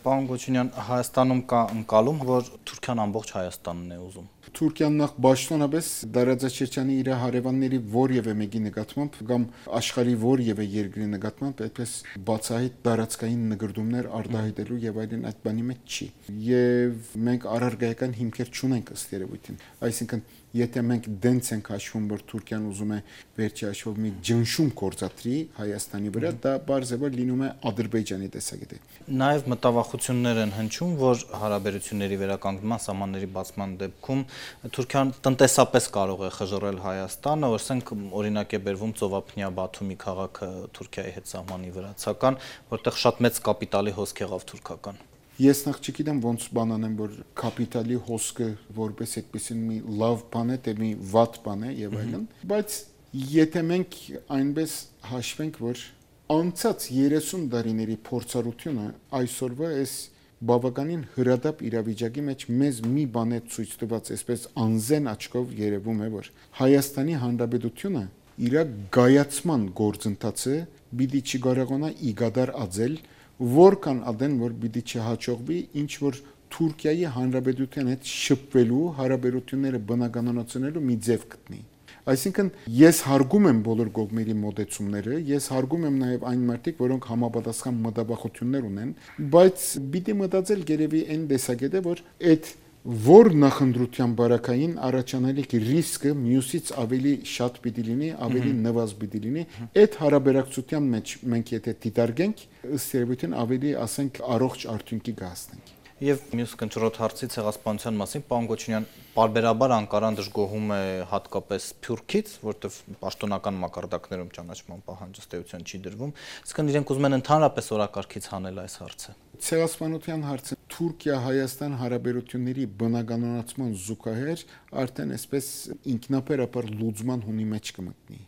Պարոն Գոչունյան, Հայաստանում կա ընկալում, որ Թուրքիան ամբողջ Հայաստանն է ուզում։ Թուրքիան նախ պաշտոնապես դարաձաշրջանի իր հարևանների որևէ մեկի նկատմամբ կամ աշխարհի որևէ երկրի նկատմամբ այդպես բացահայտ տարածքային նկատումներ արտահայտելու եւ այլն այդ բանի մեջ չի։ Եվ մենք առարգայական հիմքեր չունենք ըստ երևույթին։ Այսինքն եթե մենք դենց ենք հաշվում, որ Թուրքիան ուզում է վերջի հաշվով մի ջնշում կործատրի Հայաստանի վրա, դա բարձրաբար լինում է Ադրբեջանի տեսակետը։ Նաև մտավախություններ են հնչում, որ հարաբերությունների վերականգնման, սահմանների բացման դեպքում Թուրքիան տնտեսապես կարող է խժռել Հայաստանը, ասենք օրինակ է բերվում Ծովափնյա Բաթումի քաղաքը Թուրքիայի հետ սահմանի վրացական, որտեղ շատ մեծ կապիտալի հոսք եղավ թուրքական։ Ես նախ չգիտեմ ոնց բանանեմ, որ կապիտալի հոսքը որպես այդպեսին մի լավ բան է, թե մի վատ բան է եւ այլն, բայց եթե մենք այնպես հաշվենք, որ անցած 30 տարիների փորձառությունը այսօրվա այս բավականին հրադապ իրավիճակի մեջ մեզ մի բան է ցույց տված, այսպես անզեն աչքով երևում է, որ Հայաստանի Հանրապետությունը իր գայացման գործընթացը պիտի չկարողանա իգադար ածել, որքան ադեն որ պիտի չհաջողվի ինչ որ Թուրքիայի Հանրապետության հետ շփվելու հարաբերությունները բնականոնացնելու մի ձև գտնի։ Այսինքն ես հարգում եմ բոլոր կողմերի մոտեցումները, ես հարգում եմ նաև այն մարդիկ, որոնք համապատասխան մտավախություններ ունեն, բայց պիտի մտածել գերեւի այն տեսակետը, որ այդ որ նախընտրության բարակային առաջանալիք ռիսկը մյուսից ավելի շատ պիտի լինի, ավելի նվազ պիտի լինի, այդ հարաբերակցության մեջ մենք եթե դիտարկենք, ըստ երևույթին ավելի ասենք առողջ արդյունքի կհասնենք։ Եվ մյուս կնճռոտ հարցի ցեղասպանության մասին, պարոն Գոչունյան, պարբերաբար Անկարան դժգոհում է հատկապես Սփյուռքից, որտեղ պաշտոնական մակարդակներում ճանաչման պահանջը ստեյության չի դրվում, իսկ իրենք ուզում են ընդհանրապես օրակարգից հանել այս հարցը։ Ցեղասպանության հարցը Թուրքիա-Հայաստան հարաբերությունների բնականոնացման զուգահեռ արդեն այսպես ինքնաբերաբար լուծման հունի մեջ կմտնի։